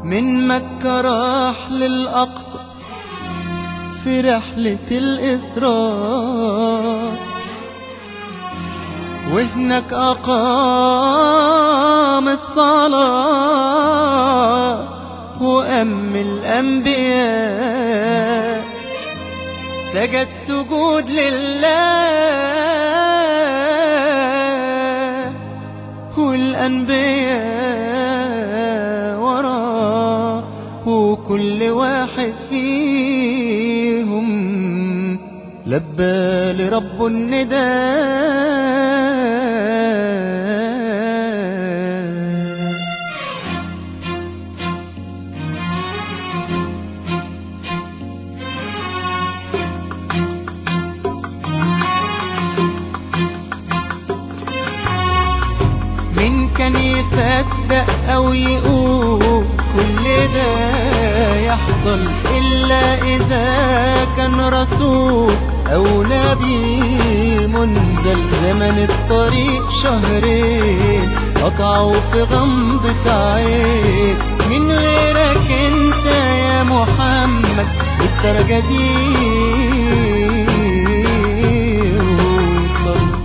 من مكة راح للأقصى في رحلة الإسراء، وهناك أقام الصلاة وأم الأنبياء، سجد سجود لله والأنبياء وراه، وكل واحد فيهم لبى لرب النداء. مين كان يصدق أو يقول كل ده يحصل إلا إذا كان رسول أو نبي منزل؟ زمن الطريق شهرين قطعوا في غمضة عين، من غيرك انت يا محمد بالدرجة دي وصل.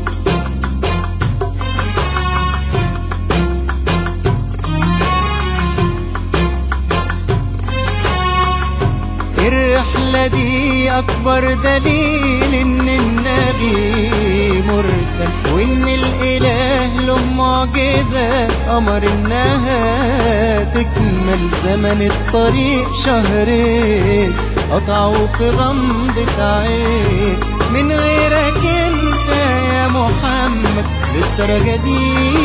الرحلة دي أكبر دليل إن النبي مرسل، وإن الإله له معجزة أمر إنها تكمل. زمن الطريق شهرين قطعوا في غمضة عين، من غيرك أنت يا محمد للدرجة دي